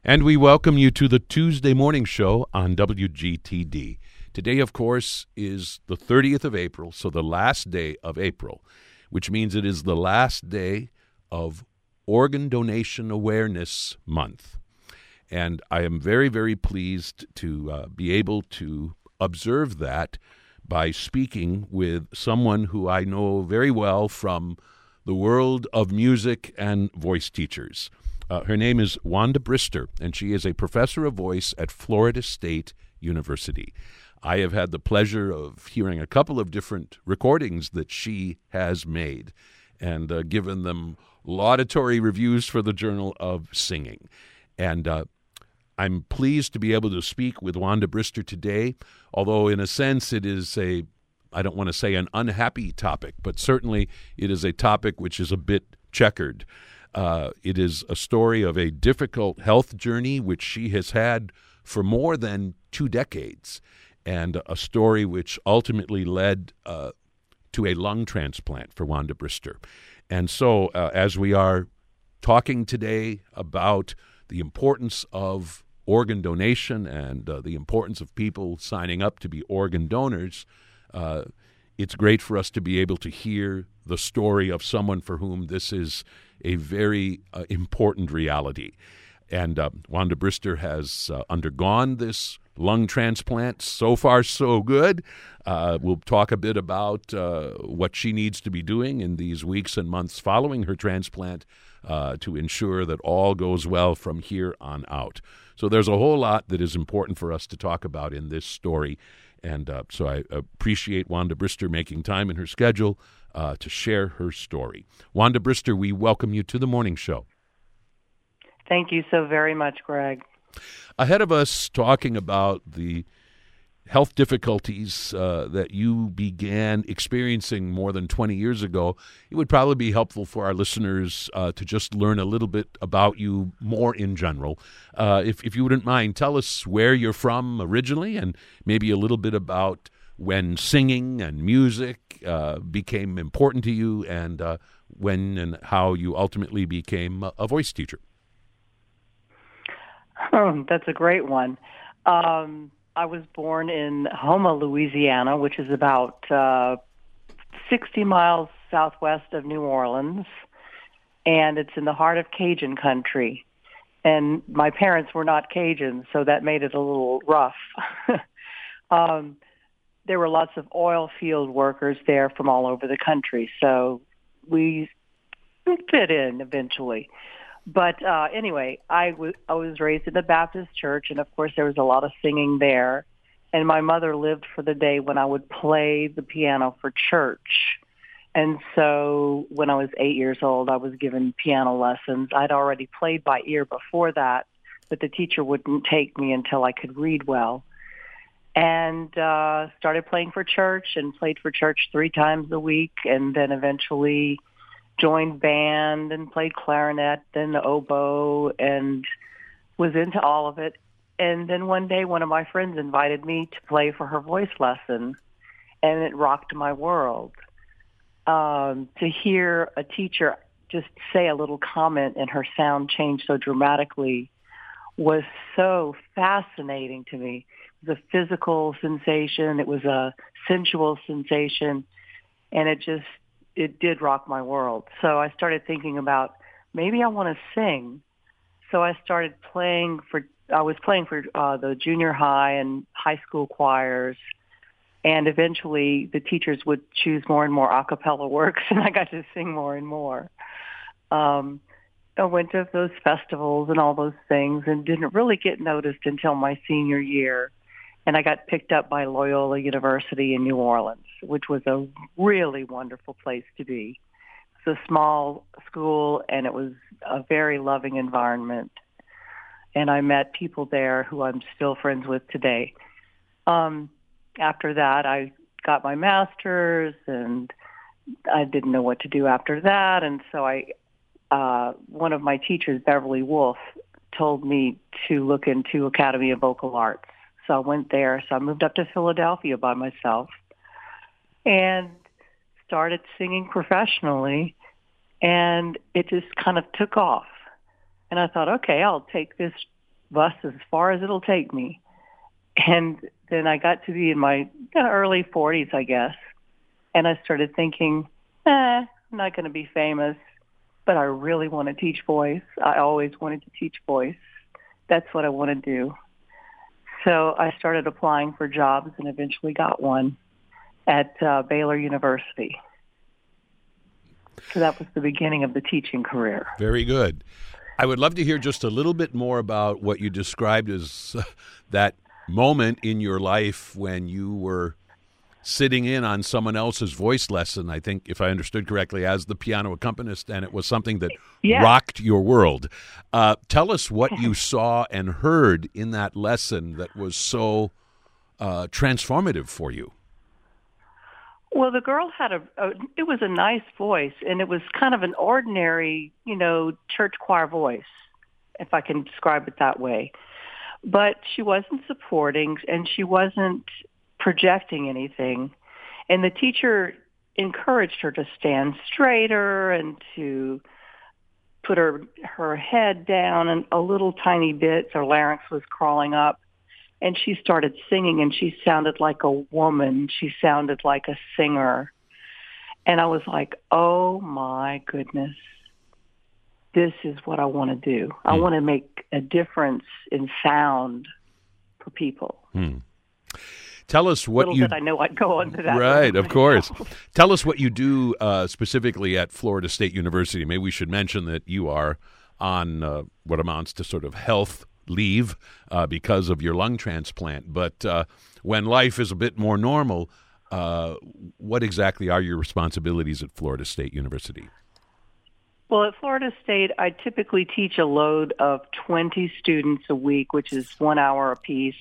And we welcome you to the Tuesday morning show on WGTD. Today, of course, is the 30th of April, so the last day of April, which means it is the last day of Organ Donation Awareness Month. And I am very, very pleased to be able to observe that by speaking with someone who I know very well from the world of music and voice teachers. Her name is Wanda Brister, and she is a professor of voice at Florida State University. I have had the pleasure of hearing a couple of different recordings that she has made and given them laudatory reviews for the Journal of Singing. And I'm pleased to be able to speak with Wanda Brister today, although in a sense it is I don't want to say an unhappy topic, but certainly it is a topic which is a bit checkered. It is a story of a difficult health journey which she has had for more than 2 decades, and a story which ultimately led to a lung transplant for Wanda Brister. And so as we are talking today about the importance of organ donation and the importance of people signing up to be organ donors, it's great for us to be able to hear the story of someone for whom this is a very important reality. And Wanda Brister has undergone this lung transplant. So far, so good. We'll talk a bit about what she needs to be doing in these weeks and months following her transplant to ensure that all goes well from here on out. So there's a whole lot that is important for us to talk about in this story. And so I appreciate Wanda Brister making time in her schedule to share her story. Wanda Brister, we welcome you to the morning show. Thank you so very much, Greg. Ahead of us talking about the health difficulties that you began experiencing more than 20 years ago, it would probably be helpful for our listeners to just learn a little bit about you more in general. If you wouldn't mind, tell us where you're from originally and maybe a little bit about when singing and music became important to you and when and how you ultimately became a voice teacher. That's a great one. I was born in Houma, Louisiana, which is about 60 miles southwest of New Orleans, and it's in the heart of Cajun country. And my parents were not Cajuns, so that made it a little rough. There were lots of oil field workers there from all over the country, so we fit in eventually. But anyway, I was raised in the Baptist church, and of course there was a lot of singing there. And my mother lived for the day when I would play the piano for church. And so when I was 8 years old, I was given piano lessons. I'd already played by ear before that, but the teacher wouldn't take me until I could read well. And started playing for church and played for church 3 times a week, and then eventually joined band and played clarinet, then the oboe, and was into all of it. And then one day, one of my friends invited me to play for her voice lesson, and it rocked my world. To hear a teacher just say a little comment and her sound change so dramatically was so fascinating to me. It was a physical sensation. It was a sensual sensation, and it did rock my world. So I started thinking about maybe I want to sing. So I started I was playing for the junior high and high school choirs, and eventually the teachers would choose more and more a cappella works, and I got to sing more and more. I went to those festivals and all those things and didn't really get noticed until my senior year. And I got picked up by Loyola University in New Orleans, which was a really wonderful place to be. It's a small school, and it was a very loving environment. And I met people there who I'm still friends with today. After that, I got my master's, and I didn't know what to do after that. And so one of my teachers, Beverly Wolf, told me to look into Academy of Vocal Arts. So I went there. So I moved up to Philadelphia by myself and started singing professionally, and it just kind of took off. And I thought, okay, I'll take this bus as far as it'll take me. And then I got to be in my early 40s, I guess. And I started thinking, I'm not going to be famous, but I really want to teach voice. I always wanted to teach voice. That's what I want to do. So I started applying for jobs and eventually got one at Baylor University. So that was the beginning of the teaching career. Very good. I would love to hear just a little bit more about what you described as that moment in your life when you were sitting in on someone else's voice lesson, I think, if I understood correctly, as the piano accompanist, and it was something that rocked your world. Tell us what you saw and heard in that lesson that was so transformative for you. Well, the girl had it was a nice voice, and it was kind of an ordinary, church choir voice, if I can describe it that way. But she wasn't supporting, and she wasn't projecting anything. And the teacher encouraged her to stand straighter and to put her head down and a little tiny bit. Her larynx was crawling up. And she started singing, and she sounded like a woman. She sounded like a singer. And I was like, oh, my goodness, this is what I want to do. I want to make a difference in sound for people. Tell us what Little did I know I'd go on to that. Right, of course. Tell us what you do specifically at Florida State University. Maybe we should mention that you are on what amounts to sort of health leave because of your lung transplant. But when life is a bit more normal, what exactly are your responsibilities at Florida State University? Well, at Florida State, I typically teach a load of 20 students a week, which is 1 hour apiece.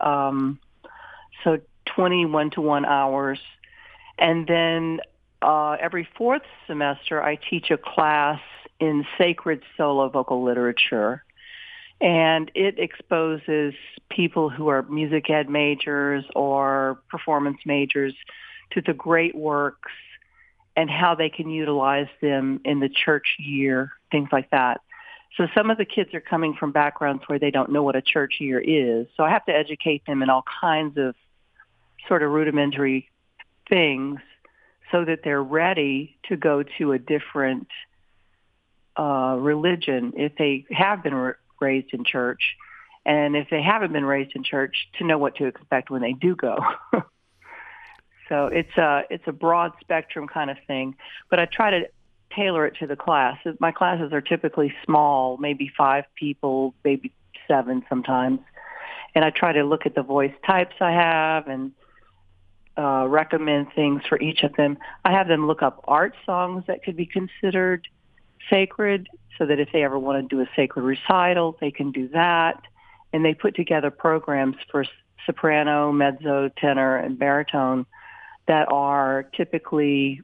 So 20 one-to-one hours. And then every fourth semester, I teach a class in sacred solo vocal literature. And it exposes people who are music ed majors or performance majors to the great works and how they can utilize them in the church year, things like that. So some of the kids are coming from backgrounds where they don't know what a church year is. So I have to educate them in all kinds of sort of rudimentary things so that they're ready to go to a different religion if they have been raised in church, and if they haven't been raised in church, to know what to expect when they do go. So it's a broad spectrum kind of thing, but I try to tailor it to the class. My classes are typically small, maybe 5 people, maybe 7 sometimes, and I try to look at the voice types I have and recommend things for each of them. I have them look up art songs that could be considered sacred, so that if they ever want to do a sacred recital, they can do that. And they put together programs for soprano, mezzo, tenor, and baritone that are typically,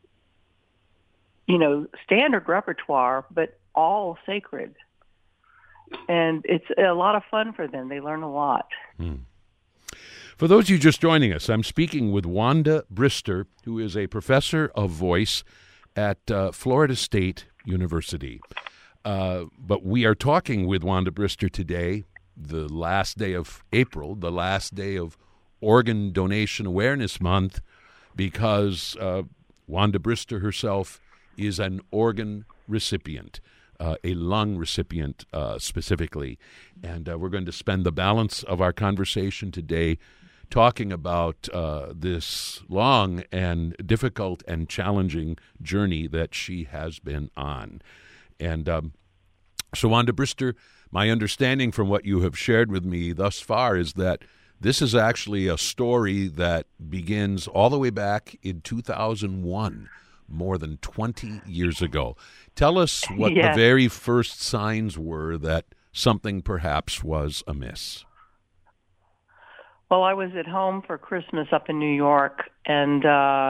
standard repertoire, but all sacred. And it's a lot of fun for them. They learn a lot. For those of you just joining us, I'm speaking with Wanda Brister, who is a professor of voice at Florida State University. But we are talking with Wanda Brister today, the last day of April, the last day of Organ Donation Awareness Month, because Wanda Brister herself is an organ recipient, a lung recipient specifically. And we're going to spend the balance of our conversation today talking about this long and difficult and challenging journey that she has been on. And so, Wanda Brister, my understanding from what you have shared with me thus far is that this is actually a story that begins all the way back in 2001, more than 20 years ago. Tell us what the very first signs were that something perhaps was amiss. Well, I was at home for Christmas up in New York, and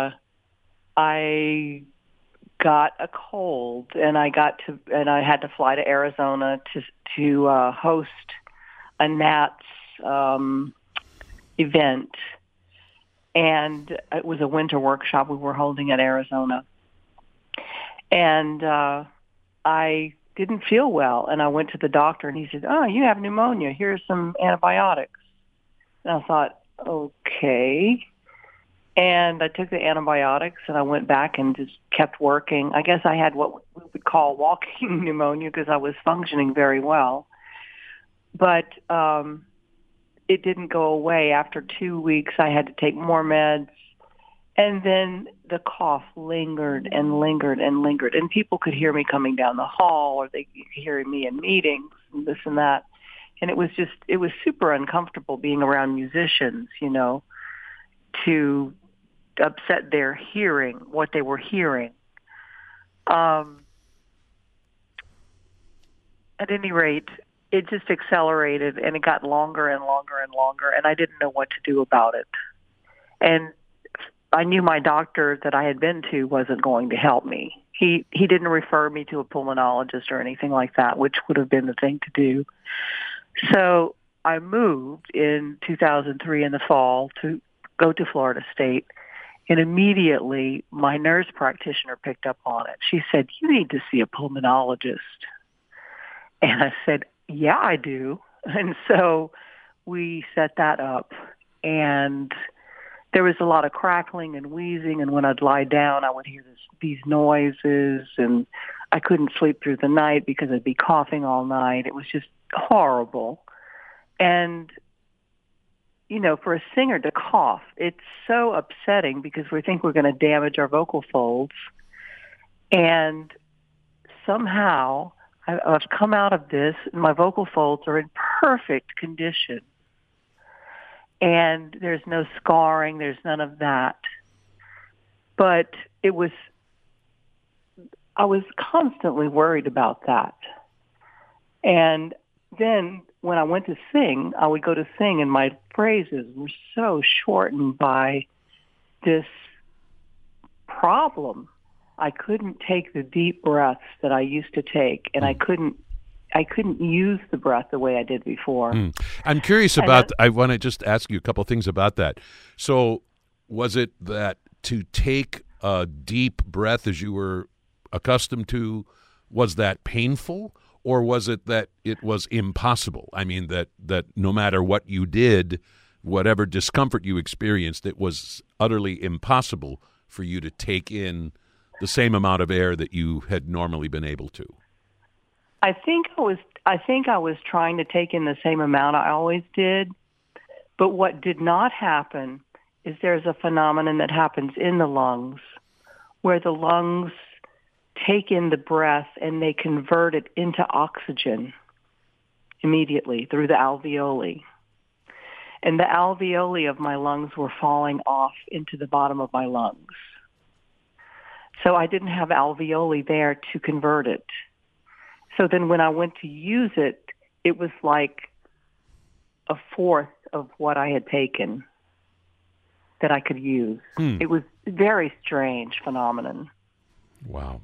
I got a cold, and I had to fly to Arizona to host a NATS event, and it was a winter workshop we were holding at Arizona. And I didn't feel well. And I went to the doctor, and he said, "Oh, you have pneumonia. Here's some antibiotics." And I thought, okay. And I took the antibiotics, and I went back and just kept working. I guess I had what we would call walking pneumonia because I was functioning very well. But it didn't go away. After 2 weeks, I had to take more meds. And then the cough lingered and lingered and lingered. And people could hear me coming down the hall, or they could hear me in meetings and this and that. And it was super uncomfortable being around musicians, to upset their hearing, what they were hearing. At any rate, it just accelerated, and it got longer and longer and longer, and I didn't know what to do about it. And I knew my doctor that I had been to wasn't going to help me. He didn't refer me to a pulmonologist or anything like that, which would have been the thing to do. So I moved in 2003 in the fall to go to Florida State, and immediately my nurse practitioner picked up on it. She said, "You need to see a pulmonologist." And I said, "Yeah, I do." And so we set that up, and there was a lot of crackling and wheezing, and when I'd lie down, I would hear these noises, and I couldn't sleep through the night because I'd be coughing all night. It was just horrible. And, for a singer to cough, it's so upsetting because we think we're going to damage our vocal folds. And somehow I've come out of this, and my vocal folds are in perfect condition. And there's no scarring, there's none of that. But I was constantly worried about that. And then when I went to sing, I would go to sing, and my phrases were so shortened by this problem. I couldn't take the deep breaths that I used to take, and I couldn't use the breath the way I did before. I'm curious about, I want to just ask you a couple things about that. So was it that to take a deep breath as you were accustomed to, was that painful? Or was it that it was impossible? I mean, that no matter what you did, whatever discomfort you experienced, it was utterly impossible for you to take in the same amount of air that you had normally been able to? I think I was trying to take in the same amount I always did, but what did not happen is there's a phenomenon that happens in the lungs where the lungs take in the breath and they convert it into oxygen immediately through the alveoli. And the alveoli of my lungs were falling off into the bottom of my lungs. So I didn't have alveoli there to convert it. So then when I went to use it, it was like a fourth of what I had taken that I could use. It was a very strange phenomenon. Wow.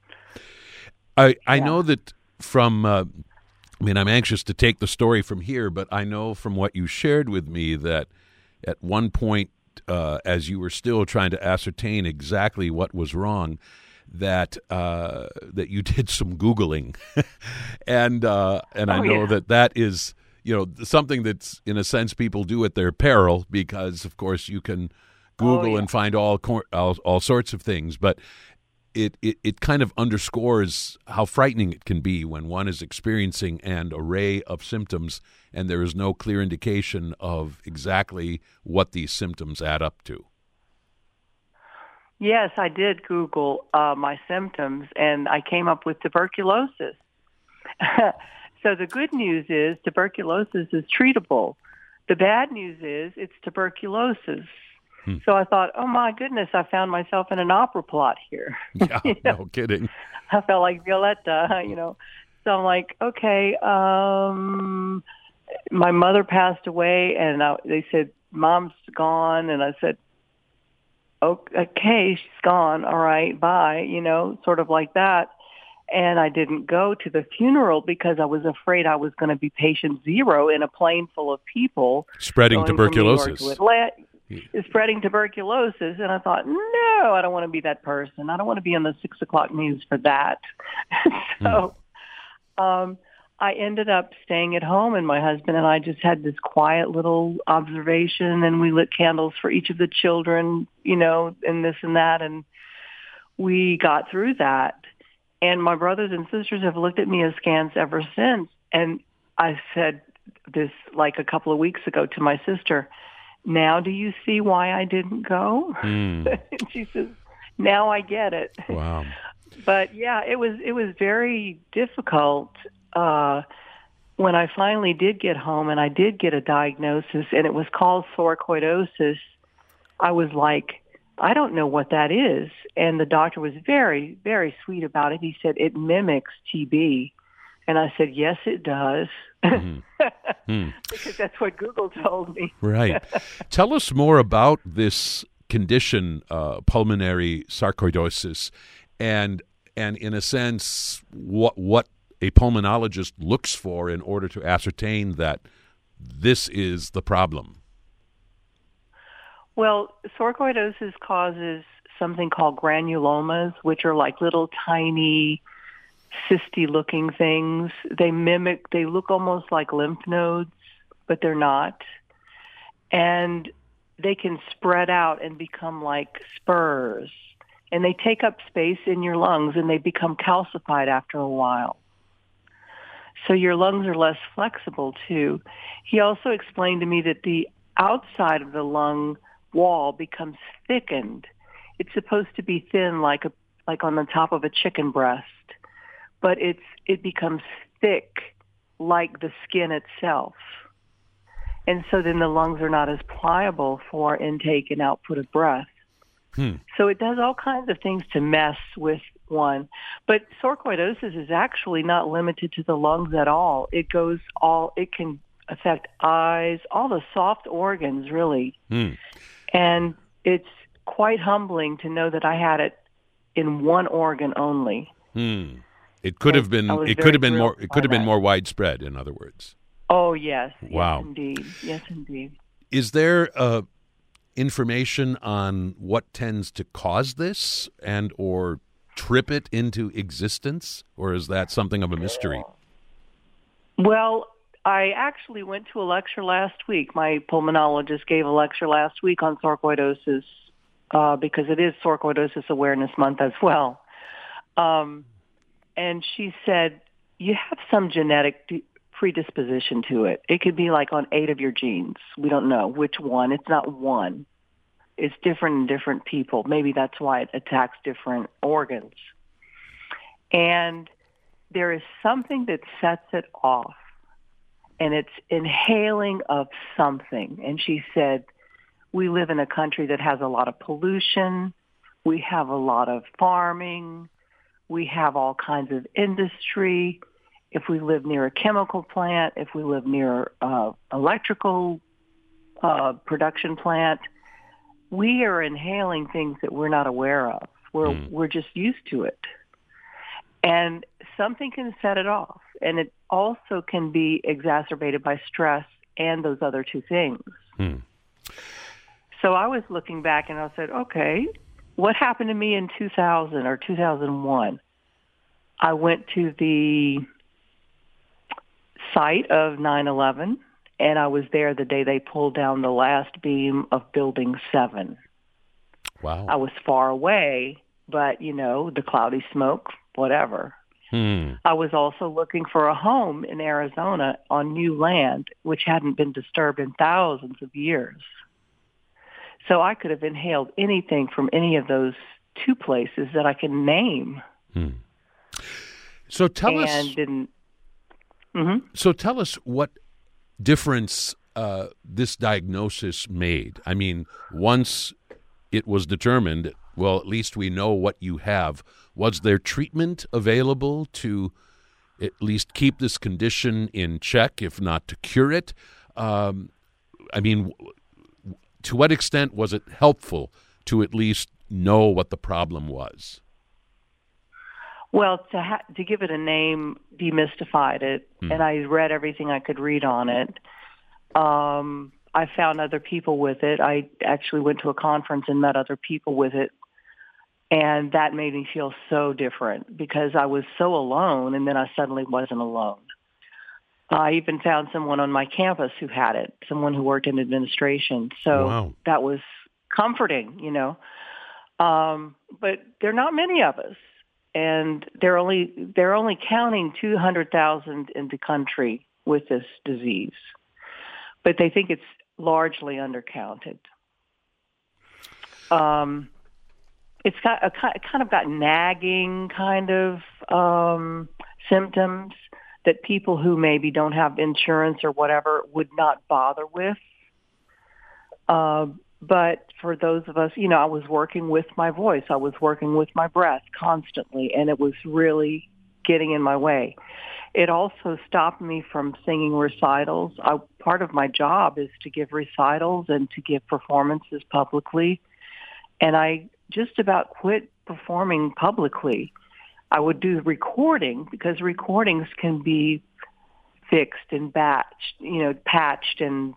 I know that from, I'm anxious to take the story from here, but I know from what you shared with me that at one point, as you were still trying to ascertain exactly what was wrong, that you did some Googling, and I know that is something that's in a sense people do at their peril, because of course you can Google and find all sorts of things, but it kind of underscores how frightening it can be when one is experiencing an array of symptoms and there is no clear indication of exactly what these symptoms add up to. Yes, I did Google my symptoms, and I came up with tuberculosis. So the good news is tuberculosis is treatable. The bad news is it's tuberculosis. So I thought, oh, my goodness, I found myself in an opera plot here. Yeah, no kidding. I felt like Violetta, So I'm like, okay, my mother passed away, and they said, Mom's gone. And I said, okay, she's gone. All right, bye, sort of like that. And I didn't go to the funeral because I was afraid I was going to be patient zero in a plane full of people. Spreading tuberculosis. Spreading tuberculosis. And I thought, no, I don't want to be that person. I don't want to be on the 6 o'clock news for that. So I ended up staying at home, and my husband and I just had this quiet little observation, and we lit candles for each of the children, and this and that, and we got through that. And my brothers and sisters have looked at me askance ever since. And I said this like a couple of weeks ago to my sister, now do you see why I didn't go? And she says, now I get it. Wow. But yeah, it was very difficult when I finally did get home and I did get a diagnosis, and it was called sarcoidosis. I was like, I don't know what that is. And the doctor was very, very sweet about it. He said, it mimics TB. And I said, yes, it does. Because that's what Google told me. Right. Tell us more about this condition, pulmonary sarcoidosis, and in a sense, what a pulmonologist looks for in order to ascertain that this is the problem. Well, sarcoidosis causes something called granulomas, which are like little tiny cysty-looking things. They look almost like lymph nodes, but they're not. And they can spread out and become like spurs. And they take up space in your lungs, and they become calcified after a while. So your lungs are less flexible, too. He also explained to me that the outside of the lung wall becomes thickened. It's supposed to be thin, like on the top of a chicken breast, but it becomes thick, like the skin itself. And so then the lungs are not as pliable for intake and output of breath. So it does all kinds of things to mess with one. But sarcoidosis is actually not limited to the lungs at all. It can affect eyes, all the soft organs, really. And it's quite humbling to know that I had it in one organ only. It could have been more widespread, in other words. Oh, yes. Wow. Yes, indeed. Is there information on what tends to cause this and or trip it into existence, or is that something of a mystery? Well, I actually went to a lecture last week. My pulmonologist gave a lecture last week on sarcoidosis because it is Sarcoidosis Awareness Month as well. And she said, you have some genetic predisposition to it. It could be like on 8 of your genes. We don't know which one. It's not one. It's different in different people. Maybe that's why it attacks different organs. And there is something that sets it off, and it's inhaling of something. And she said, we live in a country that has a lot of pollution. We have a lot of farming. We have all kinds of industry. If we live near a chemical plant, if we live near electrical production plant, we are inhaling things that we're not aware of. We're just used to it. And something can set it off. And it also can be exacerbated by stress and those other two things. So I was looking back and I said, okay, what happened to me in 2000 or 2001? I went to the site of 9/11, and I was there the day they pulled down the last beam of Building 7. Wow. I was far away, but, the cloudy smoke, whatever. I was also looking for a home in Arizona on new land, which hadn't been disturbed in thousands of years. So I could have inhaled anything from any of those two places that I can name. So tell us. So tell us what difference this diagnosis made. I mean, once it was determined, well, at least we know what you have. Was there treatment available to at least keep this condition in check, if not to cure it? I mean, to what extent was it helpful to at least know what the problem was? Well, to give it a name demystified it, and I read everything I could read on it. I found other people with it. I actually went to a conference and met other people with it. And that made me feel so different because I was so alone, and then I suddenly wasn't alone. I even found someone on my campus who had it, someone who worked in administration. So Wow. that was comforting, But there are not many of us, and they're only counting 200,000 in the country with this disease, but they think it's largely undercounted. It's kind of got nagging kind of symptoms that people who maybe don't have insurance or whatever would not bother with. But for those of us, I was working with my voice. I was working with my breath constantly, and it was really getting in my way. It also stopped me from singing recitals. Part of my job is to give recitals and to give performances publicly. And I just about quit performing publicly. I would do recording because recordings can be fixed and patched and,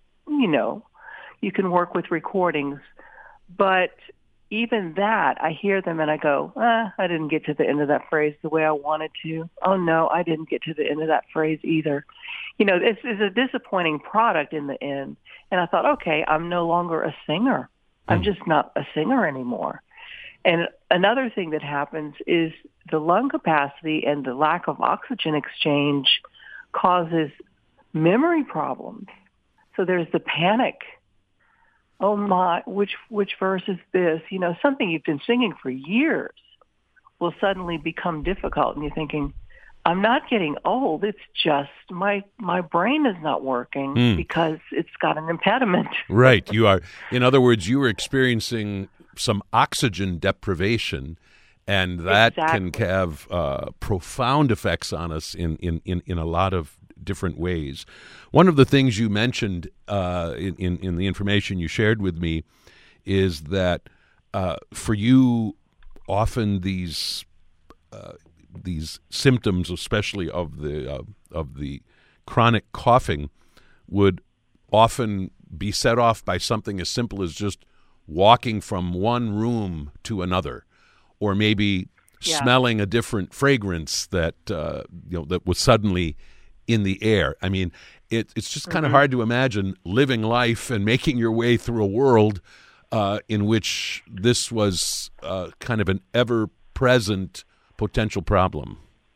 you can work with recordings. But even that, I hear them and I go, I didn't get to the end of that phrase the way I wanted to. Oh, no, I didn't get to the end of that phrase either. This is a disappointing product in the end. And I thought, okay, I'm no longer a singer. I'm just not a singer anymore. And another thing that happens is the lung capacity and the lack of oxygen exchange causes memory problems. So there's the panic. Oh my, which verse is this? Something you've been singing for years will suddenly become difficult. And you're thinking, I'm not getting old. It's just my brain is not working because it's got an impediment. Right. You are. In other words, you were experiencing some oxygen deprivation, and that can have profound effects on us in a lot of different ways. One of the things you mentioned in the information you shared with me is that for you, often these symptoms, especially of the chronic coughing, would often be set off by something as simple as just walking from one room to another, or maybe smelling a different fragrance that that was suddenly in the air. I mean, it's just kind of hard to imagine living life and making your way through a world in which this was kind of an ever-present potential problem.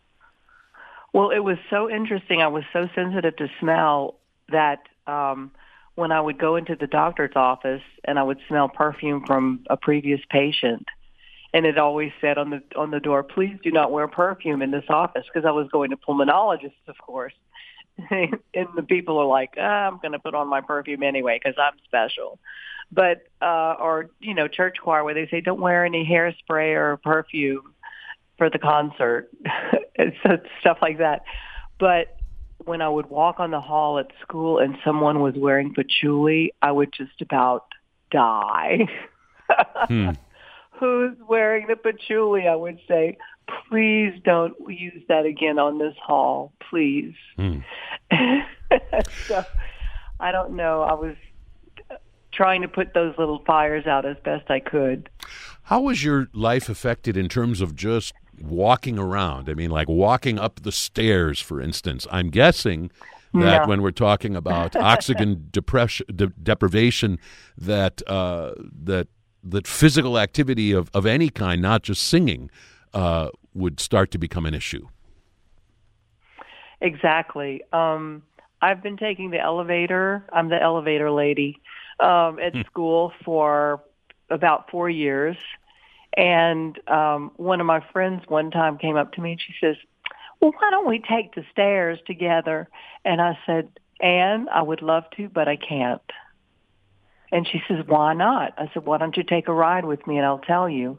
Well, it was so interesting. I was so sensitive to smell that when I would go into the doctor's office and I would smell perfume from a previous patient, and it always said on the door, "Please do not wear perfume in this office," because I was going to pulmonologists, of course. And the people are like, I'm going to put on my perfume anyway because I'm special. But or church choir where they say don't wear any hairspray or perfume for the concert, and so stuff like that. But when I would walk on the hall at school and someone was wearing patchouli, I would just about die. Who's wearing the patchouli? I would say, please don't use that again on this hall, please. So I don't know. I was trying to put those little fires out as best I could. How was your life affected in terms of just walking around? I mean, like walking up the stairs, for instance. I'm guessing that when we're talking about oxygen deprivation, that physical activity of any kind, not just singing, would start to become an issue. Exactly. I've been taking the elevator. I'm the elevator lady at school for about 4 years. And one of my friends one time came up to me and she says, well, why don't we take the stairs together? And I said, Anne, I would love to, but I can't. And she says, why not? I said, why don't you take a ride with me and I'll tell you.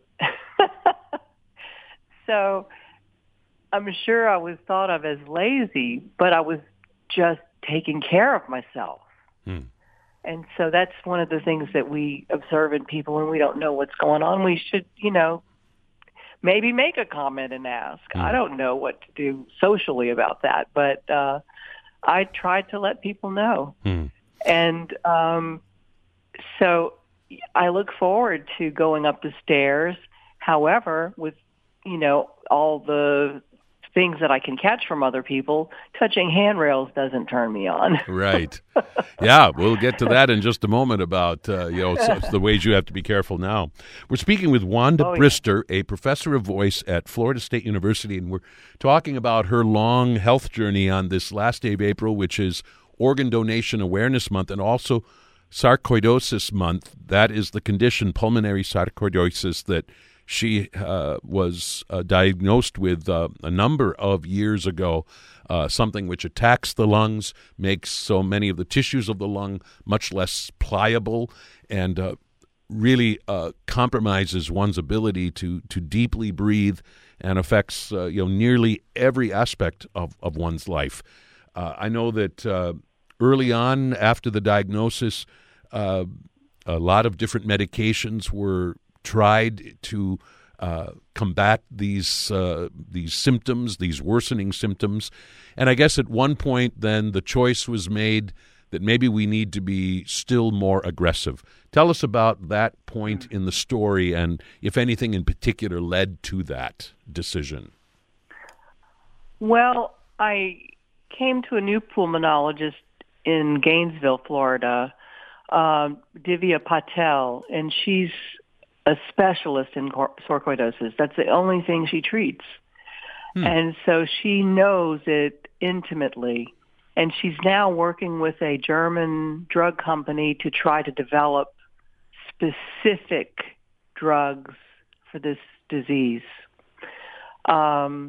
So I'm sure I was thought of as lazy, but I was just taking care of myself. And so that's one of the things that we observe in people when we don't know what's going on. We should, maybe make a comment and ask. I don't know what to do socially about that, but I tried to let people know. And so I look forward to going up the stairs, However, with, all the things that I can catch from other people, touching handrails doesn't turn me on. Right. Yeah, we'll get to that in just a moment about, the ways you have to be careful now. We're speaking with Wanda Brister, a professor of voice at Florida State University, and we're talking about her long health journey on this last day of April, which is Organ Donation Awareness Month, and also Sarcoidosis Month. That is the condition, pulmonary sarcoidosis, that she was diagnosed with a number of years ago, something which attacks the lungs, makes so many of the tissues of the lung much less pliable, and really compromises one's ability to deeply breathe, and affects nearly every aspect of one's life. I know that early on after the diagnosis, a lot of different medications were tried to combat these symptoms, these worsening symptoms. And I guess at one point then the choice was made that maybe we need to be still more aggressive. Tell us about that point in the story, and if anything in particular led to that decision. Well, I came to a new pulmonologist in Gainesville, Florida, Divya Patel, and she's a specialist in sarcoidosis. That's the only thing she treats. And so she knows it intimately. And she's now working with a German drug company to try to develop specific drugs for this disease. Dr.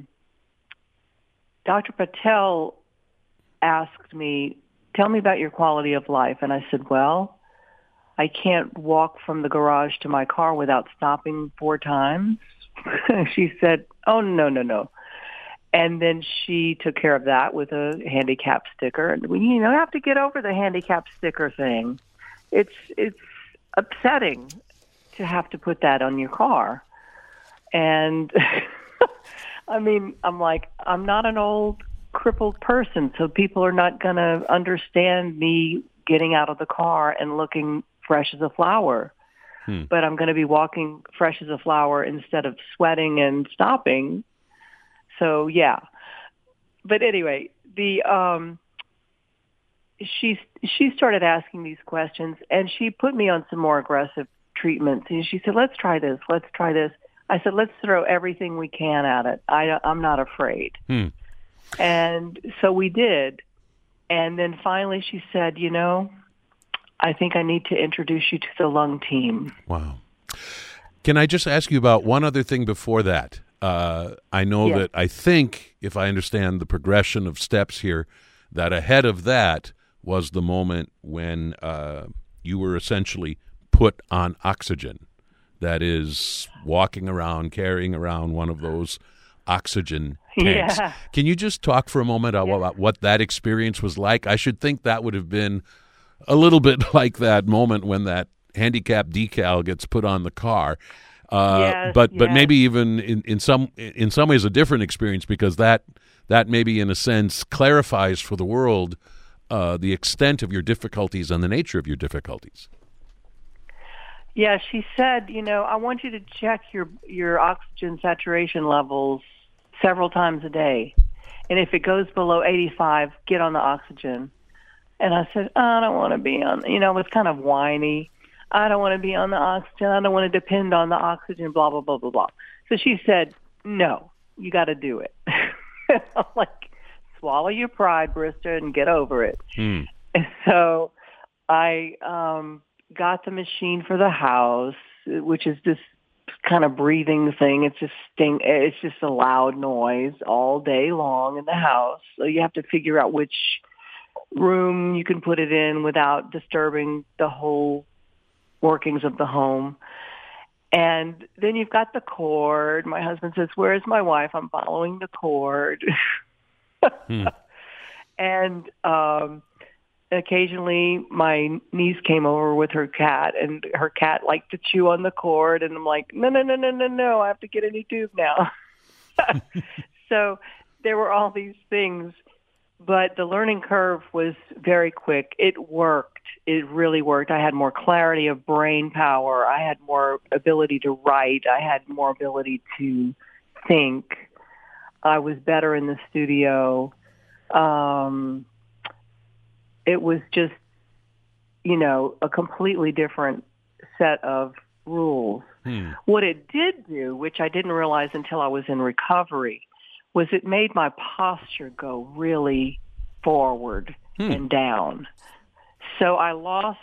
Patel asked me, tell me about your quality of life. And I said, well, I can't walk from the garage to my car without stopping 4 times. She said, oh, no. And then she took care of that with a handicap sticker. And you have to get over the handicap sticker thing. It's upsetting to have to put that on your car. And I'm like, I'm not an old crippled person, so people are not going to understand me getting out of the car and looking fresh as a flower. But I'm going to be walking fresh as a flower instead of sweating and stopping. So, yeah. But anyway, she started asking these questions, and she put me on some more aggressive treatments. And she said, let's try this. I said, let's throw everything we can at it. I'm not afraid. And so we did. And then finally she said, I think I need to introduce you to the lung team. Wow. Can I just ask you about one other thing before that? I know that I think, if I understand the progression of steps here, that ahead of that was the moment when you were essentially put on oxygen. That is, walking around, carrying around one of those oxygen tanks. Yeah. Can you just talk for a moment about what that experience was like? I should think that would have been a little bit like that moment when that handicap decal gets put on the car. But maybe even in some ways a different experience, because that maybe in a sense clarifies for the world the extent of your difficulties and the nature of your difficulties. Yeah, she said, I want you to check your oxygen saturation levels several times a day. And if it goes below 85, get on the oxygen. And I said, I don't want to be on, it was kind of whiny. I don't want to be on the oxygen. I don't want to depend on the oxygen, blah, blah, blah, blah, blah. So she said, no, you got to do it. I'm like, swallow your pride, Brister, and get over it. And so I got the machine for the house, which is this kind of breathing thing. It's just a loud noise all day long in the house. So you have to figure out which room you can put it in without disturbing the whole workings of the home. And then you've got the cord. My husband says, where's my wife? I'm following the cord. And occasionally my niece came over with her cat, and her cat liked to chew on the cord. And I'm like, no, I have to get a new tube now. So there were all these things, but the learning curve was very quick. It worked. It really worked. I had more clarity of brain power. I had more ability to write. I had more ability to think. I was better in the studio. It was just, a completely different set of rules. What it did do, which I didn't realize until I was in recovery, was it made my posture go really forward and down. So I lost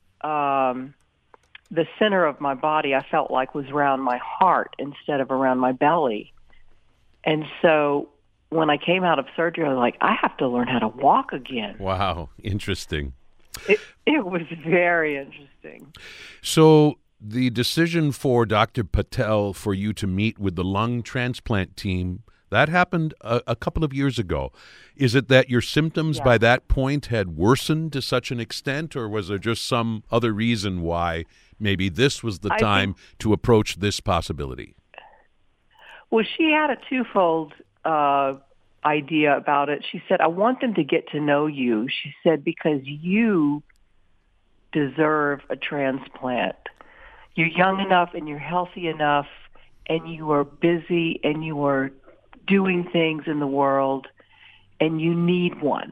the center of my body, I felt like was around my heart instead of around my belly. And so when I came out of surgery, I was like, I have to learn how to walk again. Wow, interesting. It was very interesting. So the decision for Dr. Patel for you to meet with the lung transplant team, that happened a couple of years ago. Is it that your symptoms by that point had worsened to such an extent, or was there just some other reason why maybe this was the time to approach this possibility? Well, she had a twofold idea about it. She said, I want them to get to know you. She said, because you deserve a transplant. You're young enough and you're healthy enough and you are busy and you are doing things in the world and you need one.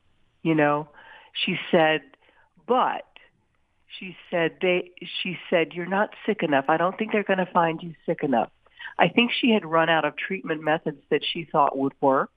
She said, but she said, you're not sick enough. I don't think they're going to find you sick enough. I think she had run out of treatment methods that she thought would work.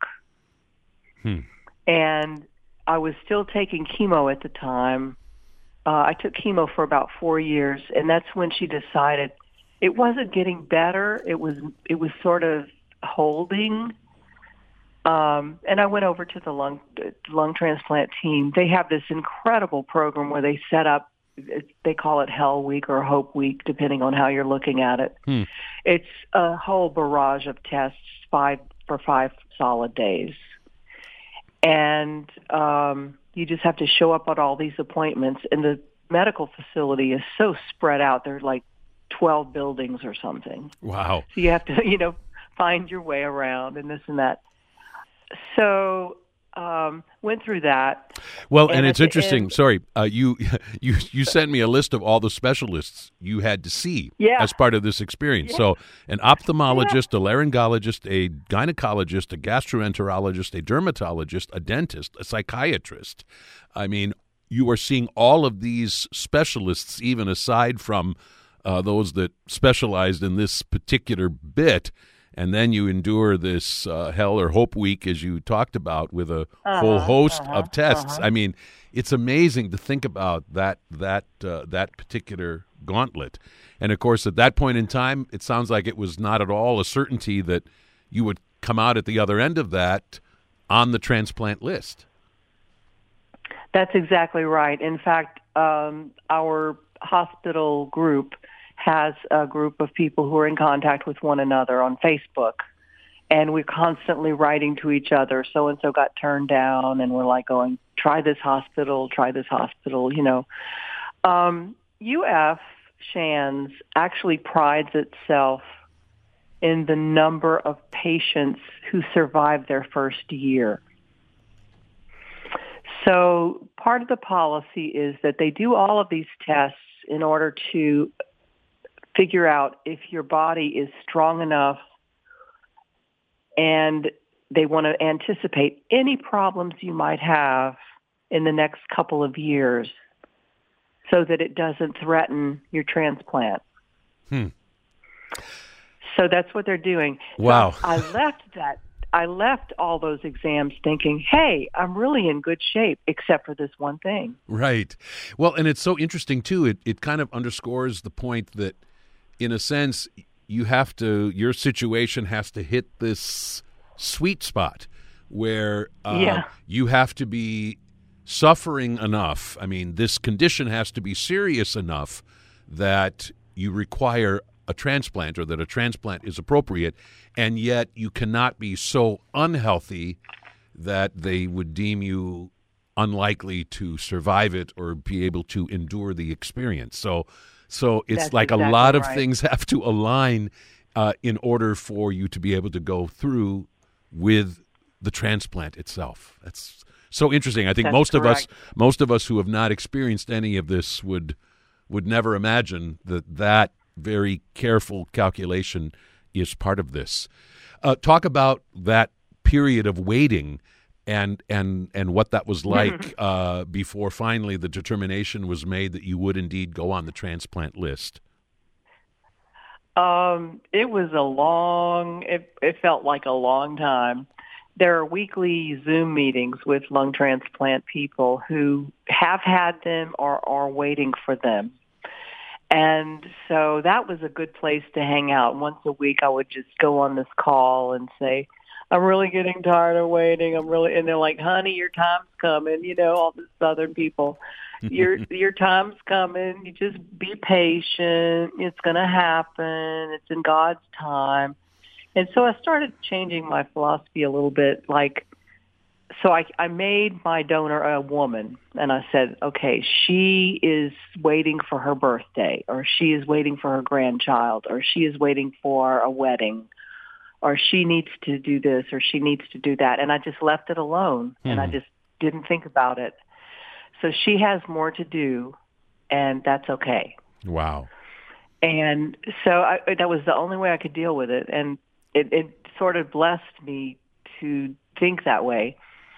And I was still taking chemo at the time. I took chemo for about 4 years, and that's when she decided it wasn't getting better. It was sort of holding. And I went over to the lung transplant team. They have this incredible program where they set up, they call it Hell Week or Hope Week, depending on how you're looking at it. It's a whole barrage of tests, 5 solid days. And you just have to show up at all these appointments. And the medical facility is so spread out. There are like 12 buildings or something. Wow. So you have to, find your way around and this and that. So went through that. Well, and it's interesting. Sorry, you sent me a list of all the specialists you had to see as part of this experience. So an ophthalmologist, a laryngologist, a gynecologist, a gastroenterologist, a dermatologist, a dentist, a psychiatrist. I mean, you are seeing all of these specialists, even aside from those that specialized in this particular bit. And then you endure this Hell or Hope Week, as you talked about, with a whole host of tests. I mean, it's amazing to think about that particular gauntlet. And, of course, at that point in time, it sounds like it was not at all a certainty that you would come out at the other end of that on the transplant list. That's exactly right. In fact, our hospital group has a group of people who are in contact with one another on Facebook. And we're constantly writing to each other. So-and-so got turned down, and we're like going, try this hospital. UF Shands actually prides itself in the number of patients who survive their first year. So part of the policy is that they do all of these tests in order to figure out if your body is strong enough, and they want to anticipate any problems you might have in the next couple of years so that it doesn't threaten your transplant. So that's what they're doing. Wow. So I left all those exams thinking, hey, I'm really in good shape, except for this one thing. Right. Well, and it's so interesting, too. It kind of underscores the point that, in a sense, your situation has to hit this sweet spot where you have to be suffering enough. I mean, this condition has to be serious enough that you require a transplant, or that a transplant is appropriate, and yet you cannot be so unhealthy that they would deem you unlikely to survive it or be able to endure the experience. So it's That's like exactly a lot of things have to align in order for you to be able to go through with the transplant itself. That's So interesting. I think That's most correct. of us who have not experienced any of this would never imagine that very careful calculation is part of this. Talk about that period of waiting and what that was like before finally the determination was made that you would indeed go on the transplant list. It was it felt like a long time. There are weekly Zoom meetings with lung transplant people who have had them or are waiting for them. And so that was a good place to hang out. Once a week, I would just go on this call and say, I'm really getting tired of waiting. And they're like, honey, your time's coming. All the Southern people, your time's coming. You just be patient. It's going to happen. It's in God's time. And so I started changing my philosophy a little bit. So I made my donor a woman, and I said, okay, she is waiting for her birthday, or she is waiting for her grandchild, or she is waiting for a wedding, or she needs to do this, or she needs to do that. And I just left it alone, and I just didn't think about it. So she has more to do, and that's okay. Wow. And so that was the only way I could deal with it. And it sort of blessed me to think that way.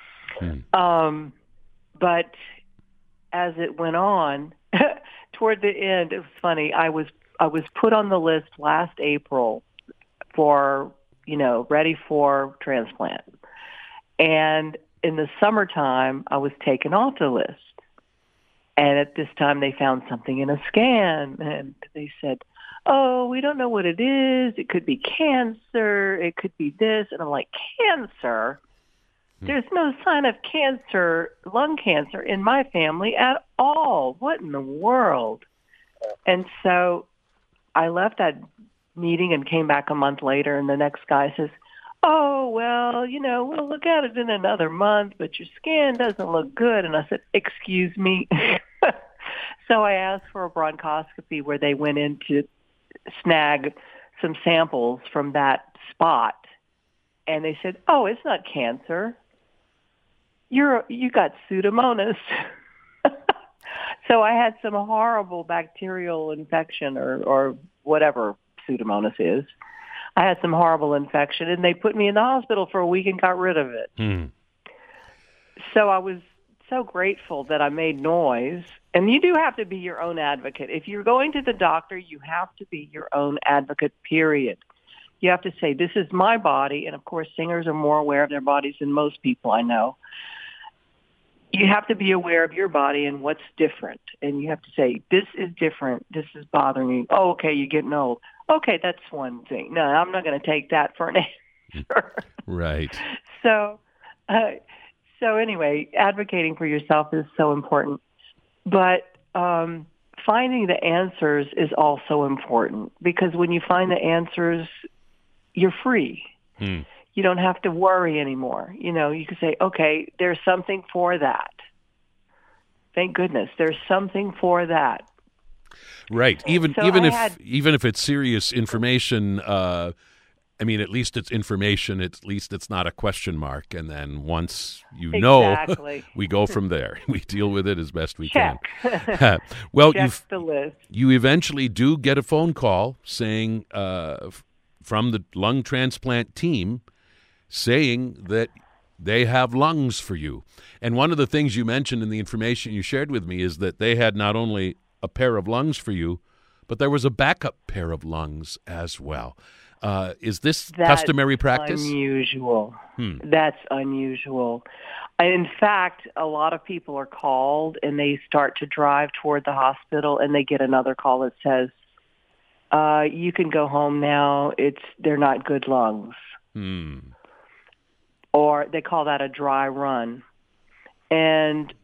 But as it went on, toward the end, it was funny. I was put on the list last April for, ready for transplant. And in the summertime, I was taken off the list. And at this time, they found something in a scan, and they said, oh, we don't know what it is. It could be cancer. It could be this. And I'm like, cancer? There's no sign of cancer, lung cancer, in my family at all. What in the world? And so I left that meeting and came back a month later, and the next guy says, oh, well, we'll look at it in another month, but your scan doesn't look good. And I said, excuse me. So I asked for a bronchoscopy where they went in to snag some samples from that spot. And they said, oh, it's not cancer. You got Pseudomonas. So I had some horrible bacterial infection or whatever Pseudomonas is. I had some horrible infection, and they put me in the hospital for a week and got rid of it. So I was so grateful that I made noise. And you do have to be your own advocate. If you're going to the doctor, you have to be your own advocate, period. You have to say, this is my body. And, of course, singers are more aware of their bodies than most people I know. You have to be aware of your body and what's different. And you have to say, this is different. This is bothering me. Oh, okay, you're getting old. Okay, that's one thing. No, I'm not going to take that for an answer. Right. So anyway, advocating for yourself is so important. But finding the answers is also important, because when you find the answers, you're free. You don't have to worry anymore. You can say, okay, there's something for that. Thank goodness, there's something for that. Right. Even if it's serious information, at least it's information. At least it's not a question mark. And then once Exactly. we go from there. We deal with it as best we Check. can. Well, Check the list. You eventually do get a phone call saying from the lung transplant team saying that they have lungs for you. And one of the things you mentioned in the information you shared with me is that they had not only a pair of lungs for you, but there was a backup pair of lungs as well. Is this customary practice? Unusual. That's unusual. In fact, a lot of people are called and they start to drive toward the hospital and they get another call that says, you can go home now. They're not good lungs. Or they call that a dry run. And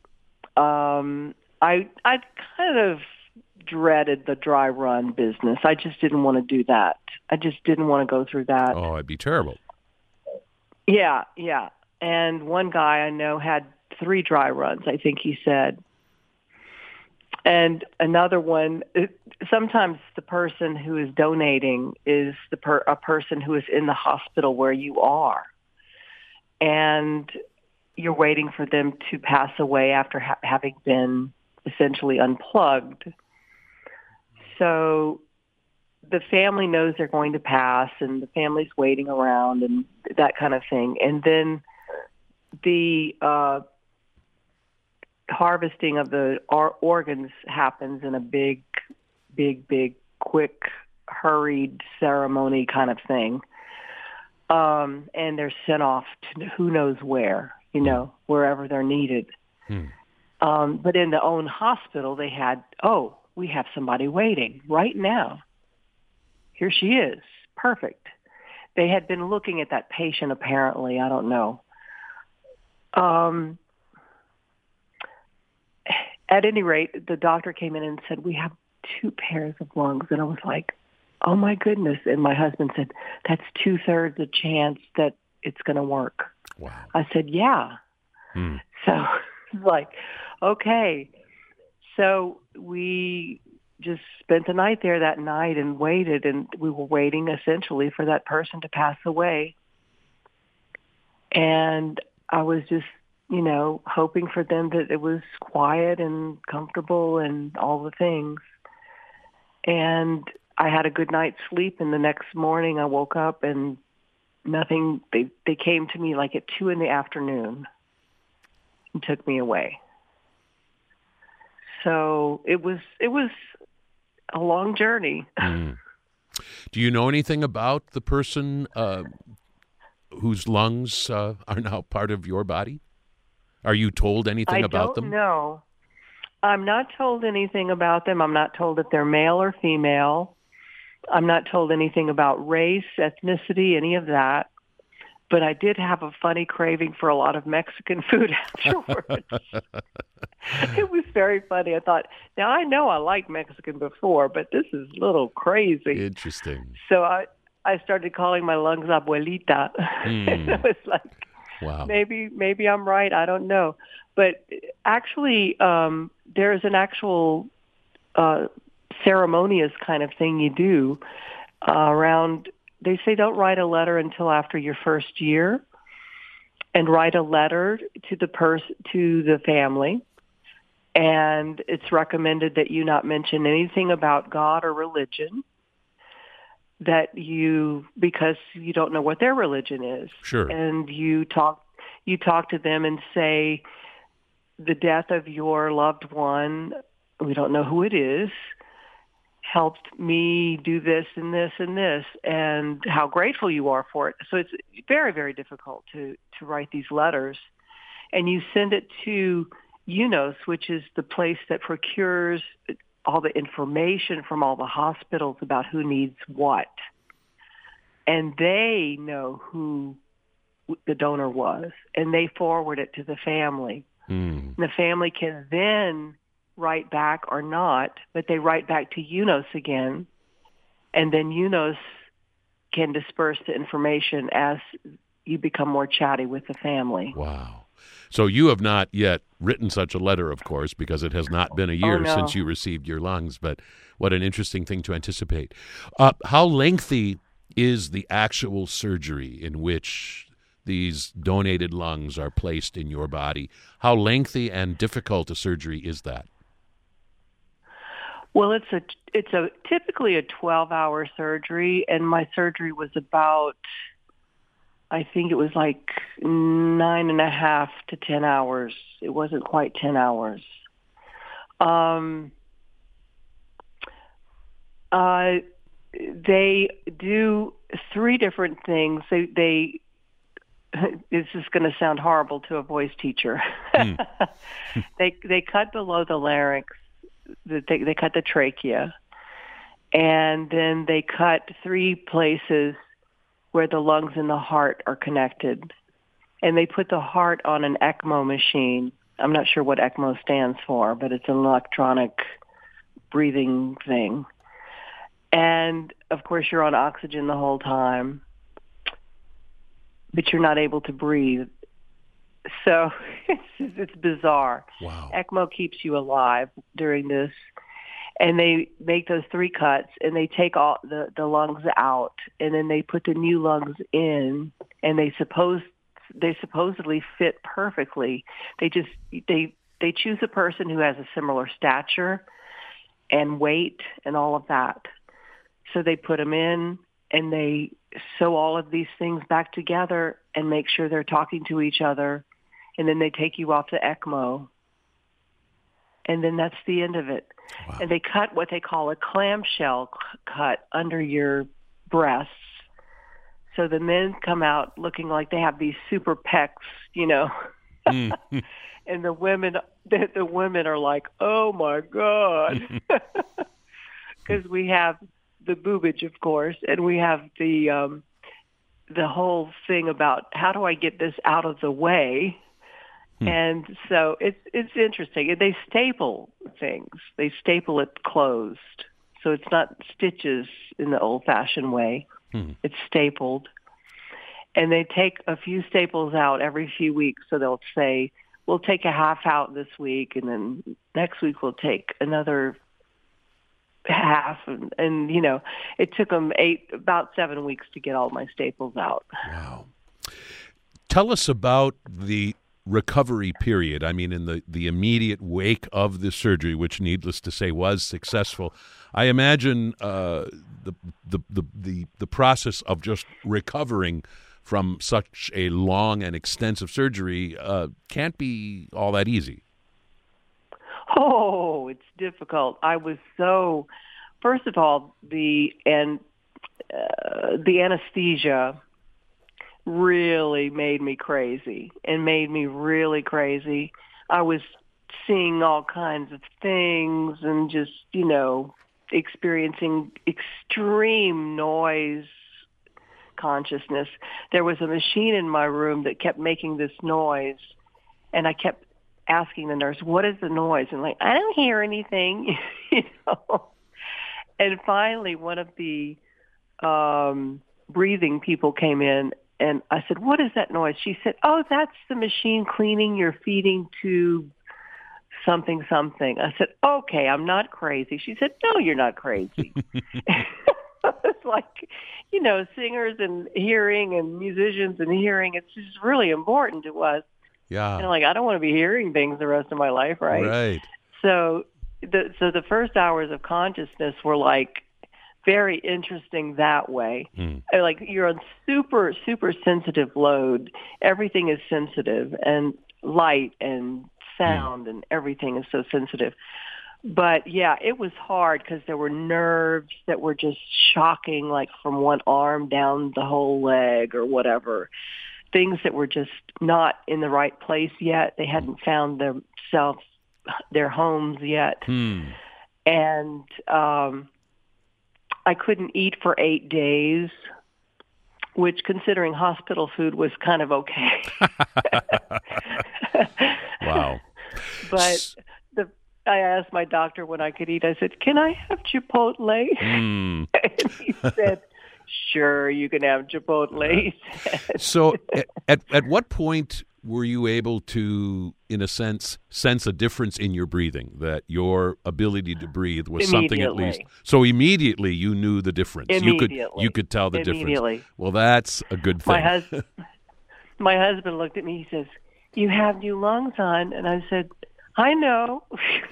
I kind of dreaded the dry run business. I just didn't want to do that. I just didn't want to go through that. Oh, it'd be terrible. Yeah. And one guy I know had 3 dry runs, I think he said. And another one, sometimes the person who is donating is a person who is in the hospital where you are. And, you're waiting for them to pass away after having been essentially unplugged. So the family knows they're going to pass, and the family's waiting around and that kind of thing. And then the harvesting of the organs happens in a big, quick, hurried ceremony kind of thing. And they're sent off to who knows where, wherever they're needed. But in the own hospital, they had, we have somebody waiting right now. Here she is. Perfect. They had been looking at that patient, apparently. I don't know. At any rate, the doctor came in and said, we have 2 pairs of lungs. And I was like, oh, my goodness. And my husband said, that's 2/3 the chance that it's going to work. Wow. I said, yeah. So it's like, okay. So we just spent the night there that night and waited, and we were waiting essentially for that person to pass away. And I was just, hoping for them that it was quiet and comfortable and all the things. And I had a good night's sleep, and the next morning I woke up and nothing, they came to me like at 2 p.m. and took me away. So it was a long journey. Do you know anything about the person whose lungs are now part of your body? Are you told anything about them? No. I'm not told anything about them. I'm not told if they're male or female. I'm not told anything about race, ethnicity, any of that. But I did have a funny craving for a lot of Mexican food afterwards. It was very funny. I thought, now I know I liked Mexican before, but this is a little crazy. Interesting. So I started calling my lungs abuelita. And I was like, wow. Maybe I'm right. I don't know. But actually, there's an actual ceremonious kind of thing you do around. They say don't write a letter until after your first year, and write a letter to the family. And it's recommended that you not mention anything about God or religion, because you don't know what their religion is. Sure. And you talk to them and say, the death of your loved one, we don't know who it is, helped me do this and this and this, and how grateful you are for it. So it's very, very difficult to write these letters. And you send it to UNOS, which is the place that procures all the information from all the hospitals about who needs what. And they know who the donor was, and they forward it to the family. And the family can then write back or not, but they write back to UNOS again, and then UNOS can disperse the information as you become more chatty with the family. Wow. So you have not yet written such a letter, of course, because it has not been a year since you received your lungs, but what an interesting thing to anticipate. How lengthy is the actual surgery in which these donated lungs are placed in your body? How lengthy and difficult a surgery is that? Well, it's typically a 12-hour surgery, and my surgery was about, I think it was like 9.5 to 10 hours. It wasn't quite 10 hours. They do 3 different things. They this is going to sound horrible to a voice teacher. They cut below the larynx. They cut the trachea, and then they cut 3 places where the lungs and the heart are connected. And they put the heart on an ECMO machine. I'm not sure what ECMO stands for, but it's an electronic breathing thing. And, of course, you're on oxygen the whole time, but you're not able to breathe. So it's bizarre. Wow. ECMO keeps you alive during this. And they make those 3 cuts, and they take all the lungs out, and then they put the new lungs in, and they they supposedly fit perfectly. They choose a person who has a similar stature and weight and all of that. So they put them in and they sew all of these things back together and make sure they're talking to each other. And then they take you off the ECMO. And then that's the end of it. Wow. And they cut what they call a clamshell cut under your breasts. So the men come out looking like they have these super pecs, and the women are like, oh my God, because we have the boobage, of course, and we have the whole thing about how do I get this out of the way. And so it's interesting. They staple things. They staple it closed. So it's not stitches in the old-fashioned way. It's stapled. And they take a few staples out every few weeks. So they'll say, we'll take a half out this week, and then next week we'll take another half. And it took them about 7 weeks to get all my staples out. Wow. Tell us about the recovery period. I mean, in the immediate wake of the surgery, which needless to say was successful. I imagine the process of just recovering from such a long and extensive surgery can't be all that easy. Oh, it's difficult. I was first of all, the anesthesia really made me crazy and made me really crazy. I was seeing all kinds of things and just, experiencing extreme noise consciousness. There was a machine in my room that kept making this noise, and I kept asking the nurse, what is the noise? And I don't hear anything, And finally, one of the breathing people came in, and I said, what is that noise? She said, oh, that's the machine cleaning your feeding tube, something. I said, okay, I'm not crazy. She said, no, you're not crazy. It's like, singers and hearing and musicians and hearing, it's just really important to us. Yeah. And I don't want to be hearing things the rest of my life, right? Right. So the first hours of consciousness were very interesting that way. You're on super, super sensitive load. Everything is sensitive, and light and sound and everything is so sensitive. But yeah, it was hard because there were nerves that were just shocking, like from one arm down the whole leg or whatever. Things that were just not in the right place yet. They hadn't found their homes yet. And I couldn't eat for 8 days, which, considering hospital food, was kind of okay. Wow. But I asked my doctor when I could eat. I said, can I have Chipotle? And he said, sure, you can have Chipotle. So at what point were you able to, in a sense, sense a difference in your breathing, that your ability to breathe was something at least? So immediately you knew the difference. You could tell the difference. Well, that's a good thing. My husband looked at me. He says, you have new lungs, hon. And I said, I know.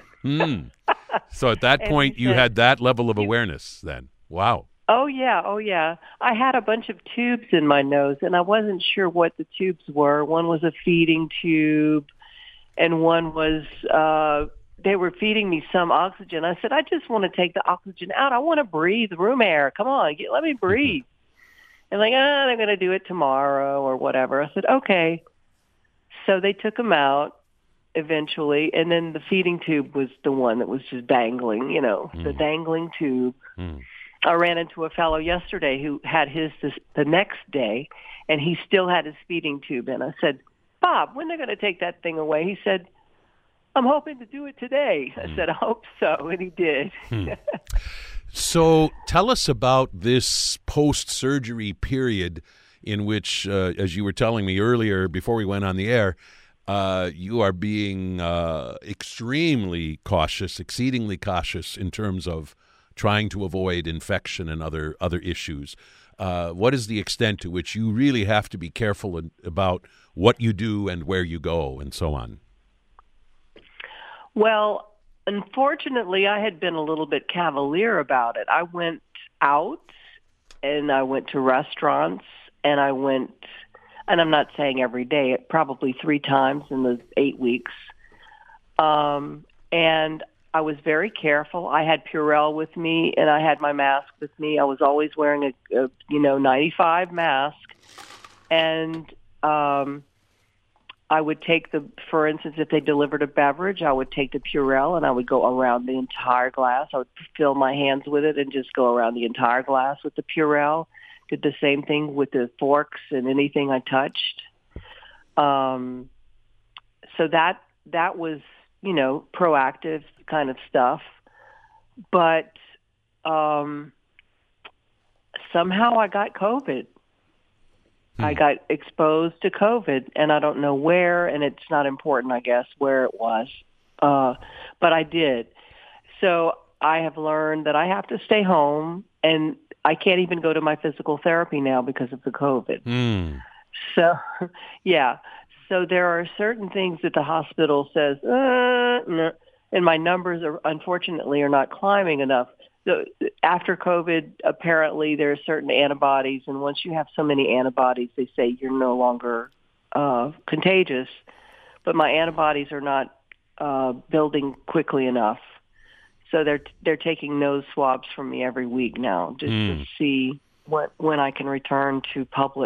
So at that point, you had that level of awareness then. Wow. Oh, yeah. I had a bunch of tubes in my nose, and I wasn't sure what the tubes were. One was a feeding tube, and one was, they were feeding me some oxygen. I said, I just want to take the oxygen out. I want to breathe room air. Come on, let me breathe. And they're going to do it tomorrow or whatever. I said, okay. So they took them out eventually, and then the feeding tube was the one that was just dangling, the dangling tube. I ran into a fellow yesterday who had his the next day, and he still had his feeding tube in. I said, Bob, when are they going to take that thing away? He said, I'm hoping to do it today. I said, I hope so, and he did. So tell us about this post-surgery period in which, as you were telling me earlier before we went on the air, you are being extremely cautious, exceedingly cautious in terms of trying to avoid infection and other issues. What is the extent to which you really have to be careful about what you do and where you go and so on? Well, unfortunately, I had been a little bit cavalier about it. I went out and I went to restaurants and and I'm not saying every day, probably 3 times in the 8 weeks. And I was very careful. I had Purell with me and I had my mask with me. I was always wearing a 95 mask. And I would take for instance, if they delivered a beverage, I would take the Purell and I would go around the entire glass. I would fill my hands with it and just go around the entire glass with the Purell. Did the same thing with the forks and anything I touched. So that was, proactive kind of stuff. But somehow I got COVID. I got exposed to COVID, and I don't know where, and it's not important, I guess, where it was. But I did. So I have learned that I have to stay home, and I can't even go to my physical therapy now because of the COVID. So, yeah. So there are certain things that the hospital says, no, and my numbers unfortunately are not climbing enough. After COVID, apparently there are certain antibodies, and once you have so many antibodies, they say you're no longer contagious. But my antibodies are not building quickly enough, so they're taking nose swabs from me every week now just to see when I can return to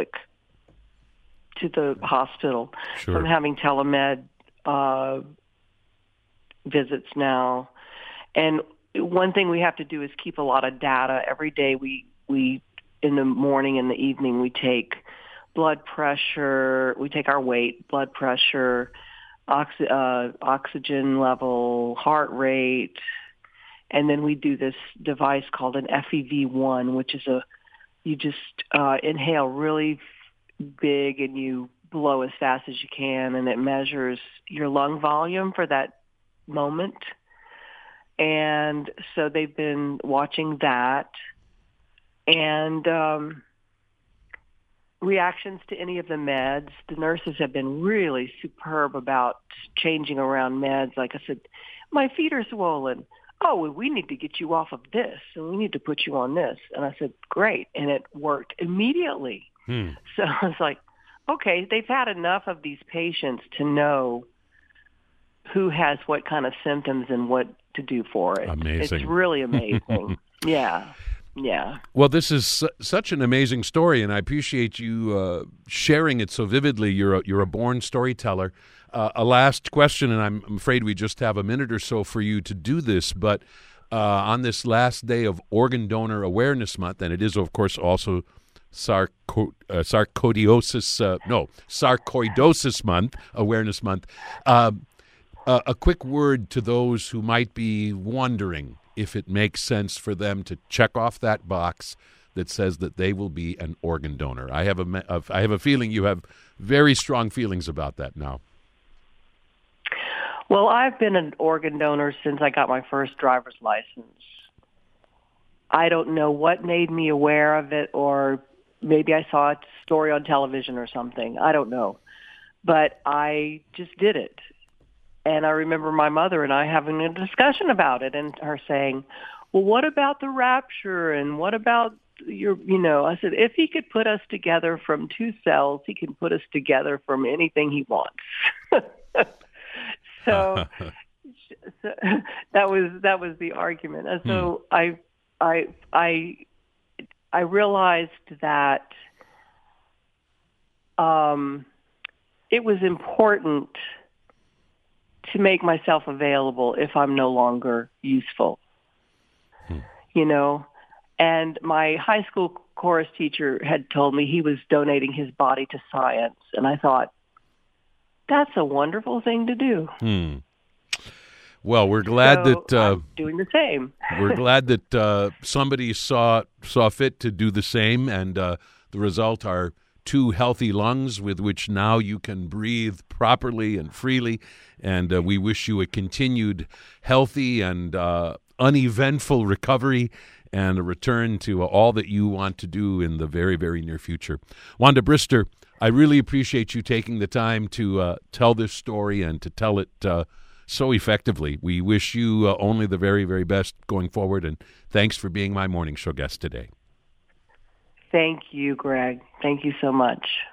the hospital. Sure. So I'm having telemed visits now, and one thing we have to do is keep a lot of data. Every day we in the morning and the evening we take blood pressure, we take our weight, blood pressure, oxygen level, heart rate, and then we do this device called an FEV1, which is you just inhale really big and you blow as fast as you can, and it measures your lung volume for that moment. And so they've been watching that. And reactions to any of the meds, the nurses have been really superb about changing around meds. Like I said, my feet are swollen. Oh, well, we need to get you off of this, and we need to put you on this. And I said, great. And it worked immediately. So I was like, okay, they've had enough of these patients to know who has what kind of symptoms and what to do for it. Amazing. It's really amazing. Yeah. Well, this is such an amazing story, and I appreciate you sharing it so vividly. You're a born storyteller. A last question, and I'm afraid we just have a minute or so for you to do this, but on this last day of Organ Donor Awareness Month, and it is, of course, also Sarcoidosis Month, Awareness Month, a quick word to those who might be wondering if it makes sense for them to check off that box that says that they will be an organ donor. I have a feeling you have very strong feelings about that now. Well, I've been an organ donor since I got my first driver's license. I don't know what made me aware of it, or maybe I saw a story on television or something. I don't know. But I just did it. And I remember my mother and I having a discussion about it, and her saying, well, what about the rapture, and what about I said, if he could put us together from 2 cells, he can put us together from anything he wants. So that was the argument. And so I realized that it was important to make myself available if I'm no longer useful, And my high school chorus teacher had told me he was donating his body to science, and I thought, that's a wonderful thing to do. Well, we're glad that I'm doing the same. We're glad that somebody saw fit to do the same, and the result are 2 healthy lungs with which now you can breathe properly and freely. And we wish you a continued healthy and uneventful recovery. and a return to all that you want to do in the very, very near future. Wanda Brister, I really appreciate you taking the time to tell this story and to tell it so effectively. We wish you only the very, very best going forward, and thanks for being my morning show guest today. Thank you, Greg. Thank you so much.